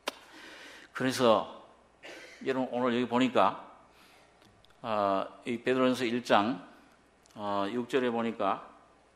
그래서 여러분 오늘 여기 보니까 어, 이 베드로전서 일 장 어, 육 절에 보니까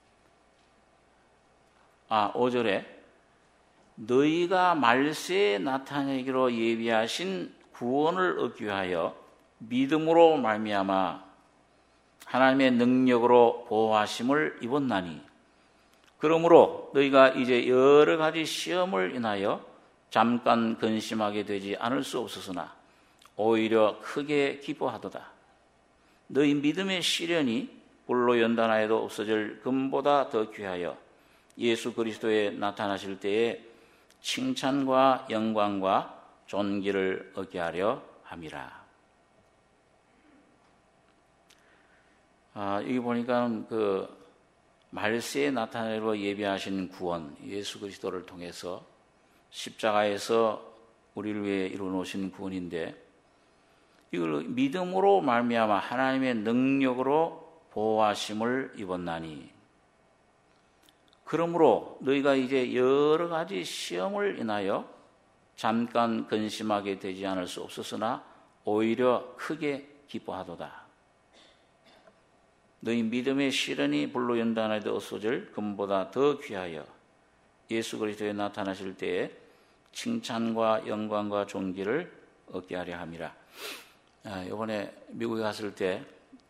아 오 절에 너희가 말세에 나타내기로 예비하신 구원을 얻기 위하여 믿음으로 말미암아 하나님의 능력으로 보호하심을 입었나니 그러므로 너희가 이제 여러 가지 시험을 인하여 잠깐 근심하게 되지 않을 수 없었으나 오히려 크게 기뻐하도다. 너희 믿음의 시련이 불로 연단하여도 없어질 금보다 더 귀하여 예수 그리스도에 나타나실 때에 칭찬과 영광과 존귀를 얻게 하려 함이라. 아, 여기 보니까 그 말세에 나타내로 예비하신 구원, 예수 그리스도를 통해서 십자가에서 우리를 위해 이루어 놓으신 구원인데 이걸 믿음으로 말미암아 하나님의 능력으로 보호하심을 입었나니 그러므로 너희가 이제 여러 가지 시험을 인하여 잠깐 근심하게 되지 않을 수 없었으나 오히려 크게 기뻐하도다. 너희 믿음의 시련이 불로 연단하여 얻어질 금보다 더 귀하여 예수 그리스도에 나타나실 때에 칭찬과 영광과 존귀를 얻게 하려 함이라. 아, 이번에 미국에 갔을 때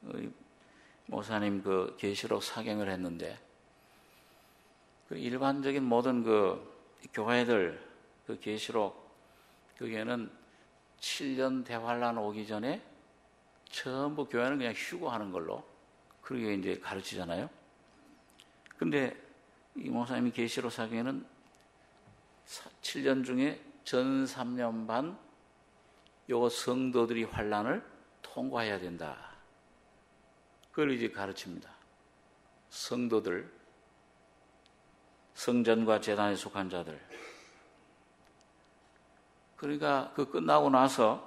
목사님 그 계시록 사경을 했는데 그 일반적인 모든 그 교회들 그 계시록 거기에는 칠 년 대환란 오기 전에 전부 교회는 그냥 휴거하는 걸로 그렇게 이제 가르치잖아요. 근데 이 목사님이 계시록 사경에는 칠 년 중에 전 삼 년 반 요거 성도들이 환란을 통과해야 된다. 그걸 이제 가르칩니다. 성도들, 성전과 제단에 속한 자들. 그러니까 그 끝나고 나서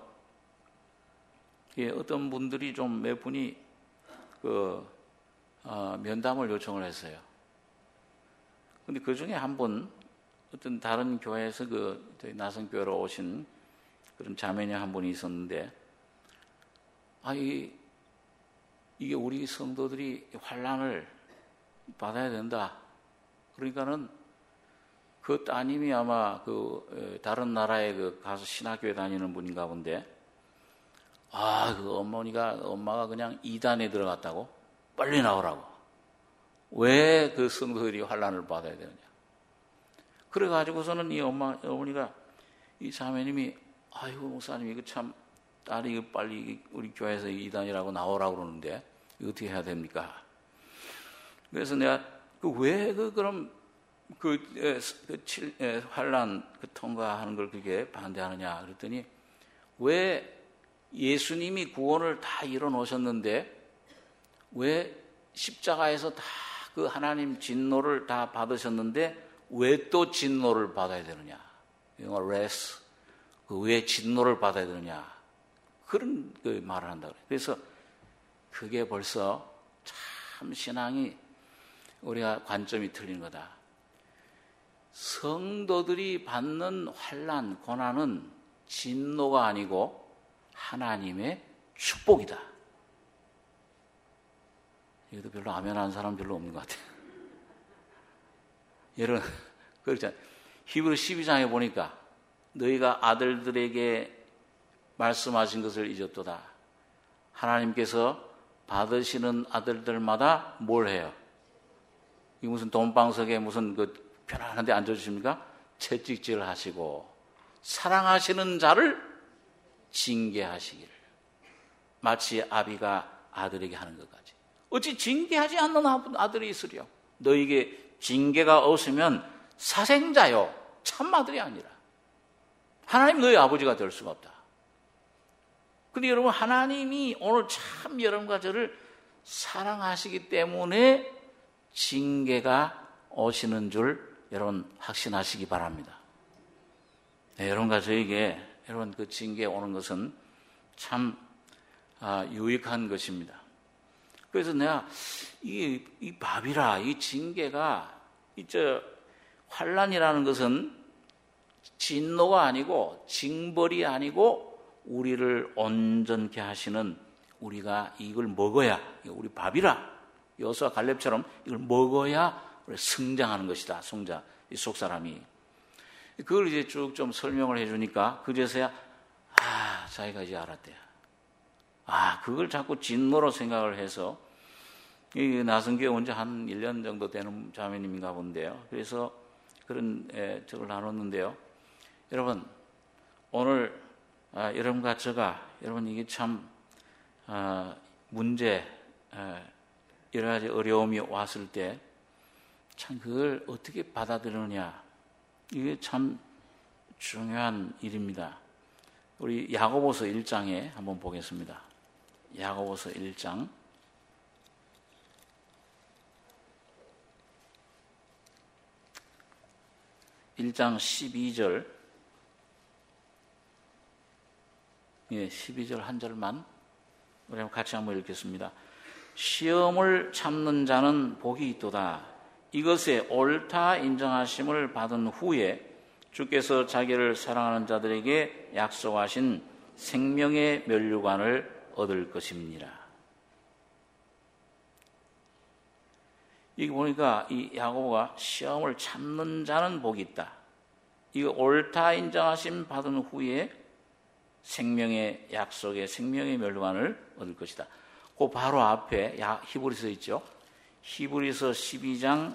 어떤 분들이 좀 몇 분이 그 어, 면담을 요청을 했어요. 근데 그 중에 한 분, 어떤 다른 교회에서 그 나성교회로 오신 그런 자매님 한 분이 있었는데, 아, 이, 이게 우리 성도들이 환란을 받아야 된다. 그러니까는 그 따님이 아마 그 다른 나라에 그 가서 신학교에 다니는 분인가 본데, 아, 그 어머니가, 엄마가 그냥 이단에 들어갔다고? 빨리 나오라고. 왜 그 성도들이 환란을 받아야 되느냐. 그래가지고서는 이 엄마, 어머니가 이 자매님이, 아이고, 목사님, 이거 참, 딸이 이거 빨리 우리 교회에서 이단이라고 나오라고 그러는데, 이거 어떻게 해야 됩니까? 그래서 내가, 그 왜 그, 그럼, 그, 에, 그 칠, 에, 환란 그 통과하는 걸 그게 반대하느냐. 그랬더니, 왜 예수님이 구원을 다 이뤄 놓으셨는데, 왜 십자가에서 다 그 하나님 진노를 다 받으셨는데, 왜 또 진노를 받아야 되느냐. 영어 레스. 그 왜 진노를 받아야 되느냐. 그런 그 말을 한다 그래요. 그래서 그게 벌써 참 신앙이 우리가 관점이 틀린 거다. 성도들이 받는 환난, 고난은 진노가 아니고 하나님의 축복이다. 이것도 별로 아멘 하는 사람 별로 없는 것 같아요. 여러분, 그렇잖아요. 히브리 십이 장에 보니까 너희가 아들들에게 말씀하신 것을 잊었도다. 하나님께서 받으시는 아들들마다 뭘 해요? 이 무슨 돈방석에 무슨 그 편안한 데 앉아주십니까? 채찍질을 하시고 사랑하시는 자를 징계하시기를. 마치 아비가 아들에게 하는 것 같이. 어찌 징계하지 않는 아들이 있으랴? 너에게 징계가 없으면 사생자요, 참아들이 아니라. 하나님 너희 아버지가 될 수가 없다. 근데 여러분, 하나님이 오늘 참 여러분과 저를 사랑하시기 때문에 징계가 오시는 줄 여러분 확신하시기 바랍니다. 네, 여러분과 저에게 여러분 그 징계 오는 것은 참 아, 유익한 것입니다. 그래서 내가 이, 이 바비라, 이 징계가 이저 환란이라는 것은 진노가 아니고 징벌이 아니고 우리를 온전케 하시는, 우리가 이걸 먹어야, 우리 밥이라, 여호수아 갈렙처럼 이걸 먹어야 성장하는 것이다. 성자, 이 속사람이. 그걸 이제 쭉 좀 설명을 해주니까 그제서야 아, 자기가 이제 알았대요. 아, 그걸 자꾸 진노로 생각을 해서, 이 나성교회 온 지 한 일 년 정도 되는 자매님인가 본데요. 그래서 그런 에, 저걸 나눴는데요. 여러분, 오늘 아, 여러분과 제가, 여러분 이게 참 아, 문제, 아, 여러 가지 어려움이 왔을 때 참 그걸 어떻게 받아들이느냐, 이게 참 중요한 일입니다. 우리 야고보서 일 장에 한번 보겠습니다. 야고보서 일 장 일 장 십이 절. 예, 십이 절 한 절만 우리 같이 한번 읽겠습니다. 시험을 참는 자는 복이 있도다. 이것에 옳다 인정하심을 받은 후에 주께서 자기를 사랑하는 자들에게 약속하신 생명의 면류관을 얻을 것입니다. 이거 보니까 이 야고보가 시험을 참는 자는 복이 있다. 이거 옳다 인정하심 받은 후에 생명의 약속의 생명의 면류관을 얻을 것이다. 그 바로 앞에 히브리서 있죠. 히브리서 십이 장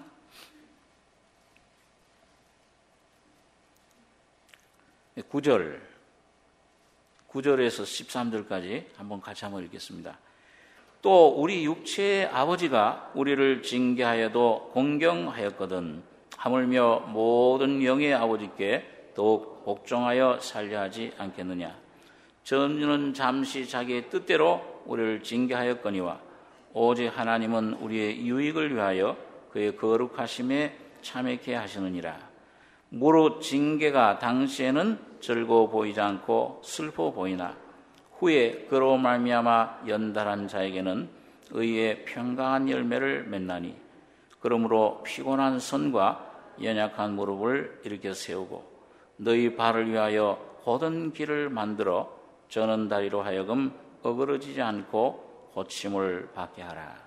구 절 구 절에서 십삼 절까지 한번 같이 한번 읽겠습니다. 또 우리 육체의 아버지가 우리를 징계하여도 공경하였거든 하물며 모든 영의 아버지께 더욱 복종하여 살려 하지 않겠느냐. 저는 잠시 자기의 뜻대로 우리를 징계하였거니와 오직 하나님은 우리의 유익을 위하여 그의 거룩하심에 참여케 하시느니라. 무릇 징계가 당시에는 즐거워 보이지 않고 슬퍼 보이나 후에 그로 말미암아 연달한 자에게는 의의 평강한 열매를 맺나니 그러므로 피곤한 손과 연약한 무릎을 일으켜 세우고 너희 발을 위하여 곧은 길을 만들어 저는 다리로 하여금 어그러지지 않고 고침을 받게 하라.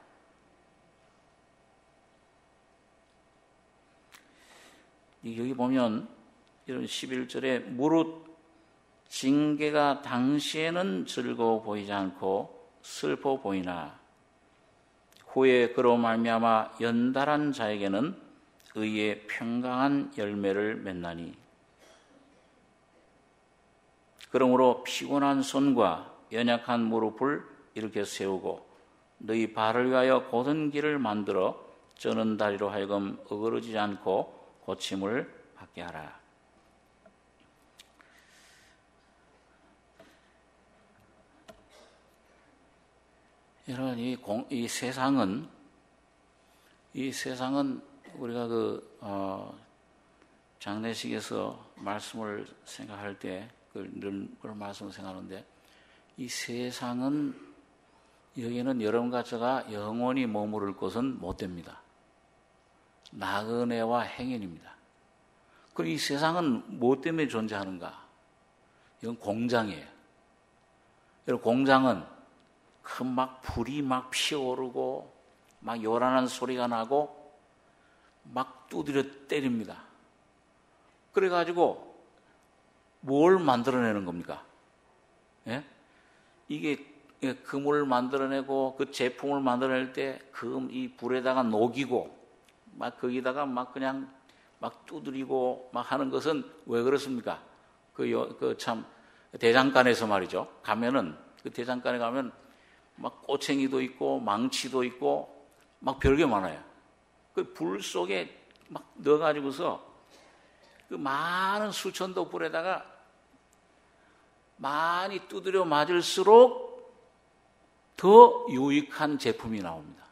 여기 보면 이런 십일 절에 무릇 징계가 당시에는 즐거워 보이지 않고 슬퍼 보이나 후에 그로 말미암아 연달한 자에게는 의의 평강한 열매를 맺나니 그러므로 피곤한 손과 연약한 무릎을 일으켜 세우고 너희 발을 위하여 곧은 길을 만들어 저는 다리로 하여금 어그러지지 않고 고침을 받게 하라. 여러분, 이, 공, 이 세상은 이 세상은 우리가 그 어, 장례식에서 말씀을 생각할 때 늘 그런 말씀을 생각하는데 이 세상은 여기는 여러분과 제가 영원히 머무를 곳은 못 됩니다. 나그네와 행인입니다. 그럼 이 세상은 뭐 때문에 존재하는가? 이건 공장이에요. 여러분, 공장은 큰 막 불이 막 피어오르고 막 요란한 소리가 나고 막 두드려 때립니다. 그래가지고 뭘 만들어내는 겁니까? 예? 이게 금을 만들어내고 그 제품을 만들어낼 때 금 이 불에다가 녹이고 막 거기다가 막 그냥 막 두드리고 막 하는 것은 왜 그렇습니까? 그, 그 참 대장간에서 말이죠. 가면은 그 대장간에 가면 막 꼬챙이도 있고 망치도 있고 막 별게 많아요. 그 불 속에 막 넣어가지고서 그 많은 수천도 불에다가 많이 두드려 맞을수록 더 유익한 제품이 나옵니다.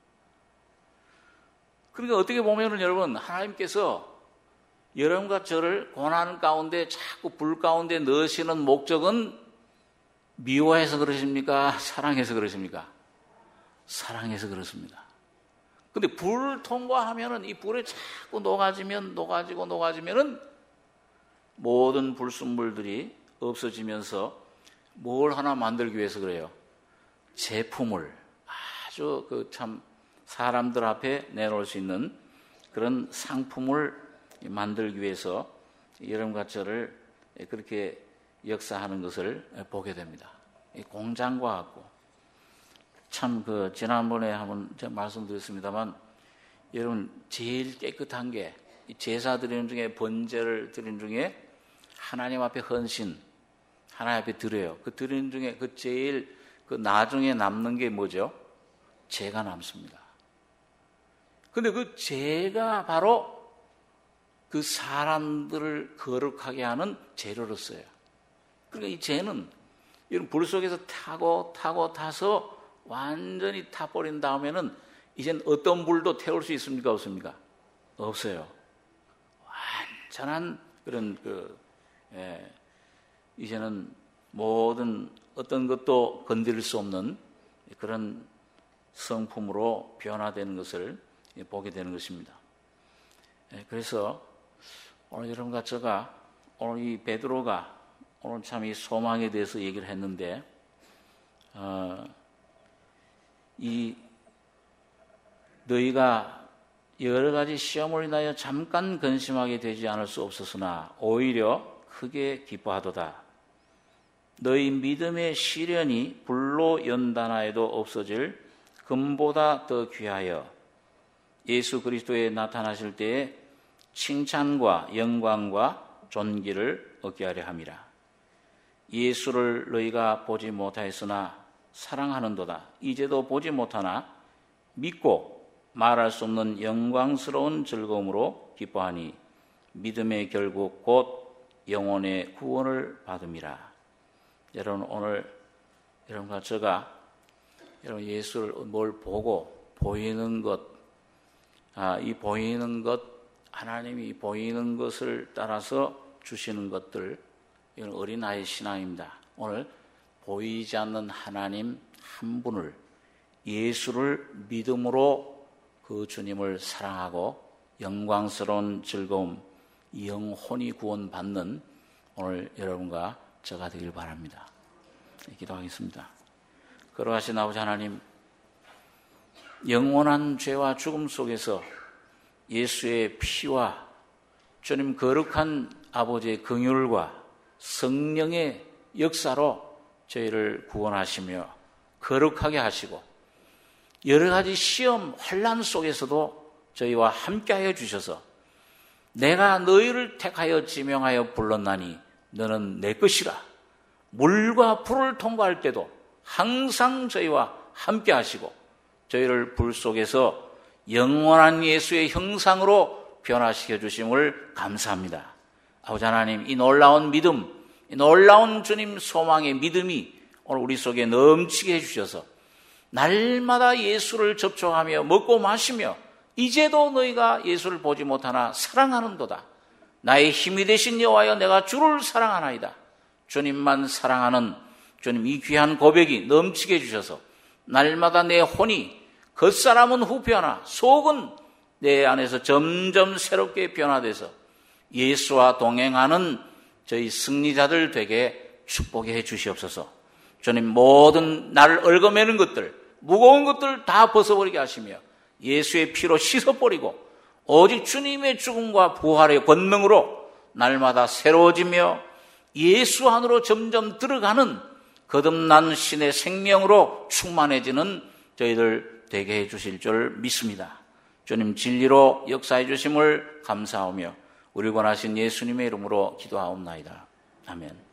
그러니까 어떻게 보면은 여러분, 하나님께서 여러분과 저를 고난 가운데 자꾸 불 가운데 넣으시는 목적은 미워해서 그러십니까? 사랑해서 그러십니까? 사랑해서 그렇습니다. 근데 불 통과하면은 이 불에 자꾸 녹아지면 녹아지고 녹아지면은 모든 불순물들이 없어지면서 뭘 하나 만들기 위해서 그래요? 제품을 아주 그 참 사람들 앞에 내놓을 수 있는 그런 상품을 만들기 위해서 여러분과 저를 그렇게 역사하는 것을 보게 됩니다. 공장과 같고 참 그 지난번에 한번 제가 말씀드렸습니다만 여러분 제일 깨끗한 게 제사 드리는 중에 번제를 드리는 중에 하나님 앞에 헌신 하나님 앞에 드려요. 그 드리는 중에 그 제일 그 나중에 남는 게 뭐죠? 죄가 남습니다. 근데 그 죄가 바로 그 사람들을 거룩하게 하는 재료로서요. 그러니까 이 죄는 이런 불 속에서 타고 타고 타서 완전히 타버린 다음에는 이젠 어떤 불도 태울 수 있습니까? 없습니까? 없어요. 완전한 그런 그 예, 이제는 모든 어떤 것도 건드릴 수 없는 그런 성품으로 변화되는 것을 보게 되는 것입니다. 그래서 오늘 여러분과 제가 오늘 이 베드로가 오늘 참 이 소망에 대해서 얘기를 했는데 어, 이 너희가 여러 가지 시험을 인하여 잠깐 근심하게 되지 않을 수 없었으나 오히려 크게 기뻐하도다. 너희 믿음의 시련이 불로 연단하여도 없어질 금보다 더 귀하여 예수 그리스도에 나타나실 때에 칭찬과 영광과 존귀를 얻게 하려 함이라. 예수를 너희가 보지 못하였으나 사랑하는도다. 이제도 보지 못하나 믿고 말할 수 없는 영광스러운 즐거움으로 기뻐하니 믿음의 결국 곧 영혼의 구원을 받음이라. 여러분 오늘 여러분과 제가 여러분 예수를 뭘 보고 보이는 것, 아, 이 보이는 것 하나님이 보이는 것을 따라서 주시는 것들, 이건 어린아이 신앙입니다. 오늘 보이지 않는 하나님 한 분을 예수를 믿음으로 그 주님을 사랑하고 영광스러운 즐거움, 영혼이 구원받는 오늘 여러분과 제가 되길 바랍니다. 기도하겠습니다. 거룩하신 아버지 하나님, 영원한 죄와 죽음 속에서 예수의 피와 주님 거룩한 아버지의 긍휼과 성령의 역사로 저희를 구원하시며 거룩하게 하시고 여러 가지 시험, 환난 속에서도 저희와 함께하여 주셔서 내가 너희를 택하여 지명하여 불렀나니 너는 내 것이라. 물과 불을 통과할 때도 항상 저희와 함께하시고 저희를 불 속에서 영원한 예수의 형상으로 변화시켜 주심을 감사합니다. 아버지 하나님, 이 놀라운 믿음, 이 놀라운 주님 소망의 믿음이 오늘 우리 속에 넘치게 해주셔서 날마다 예수를 접촉하며 먹고 마시며 이제도 너희가 예수를 보지 못하나 사랑하는도다. 나의 힘이 되신 여호와여, 내가 주를 사랑하나이다. 주님만 사랑하는 주님 이 귀한 고백이 넘치게 해주셔서 날마다 내 혼이 겉사람은 후패하나 속은 내 안에서 점점 새롭게 변화돼서 예수와 동행하는 저희 승리자들 되게 축복해 주시옵소서. 주님, 모든 나를 얽어매는 것들, 무거운 것들 다 벗어버리게 하시며 예수의 피로 씻어버리고 오직 주님의 죽음과 부활의 권능으로 날마다 새로워지며 예수 안으로 점점 들어가는 거듭난 신의 생명으로 충만해지는 저희들 되게 해주실 줄 믿습니다. 주님 진리로 역사해 주심을 감사하며 우리 원하신 예수님의 이름으로 기도하옵나이다. 아멘.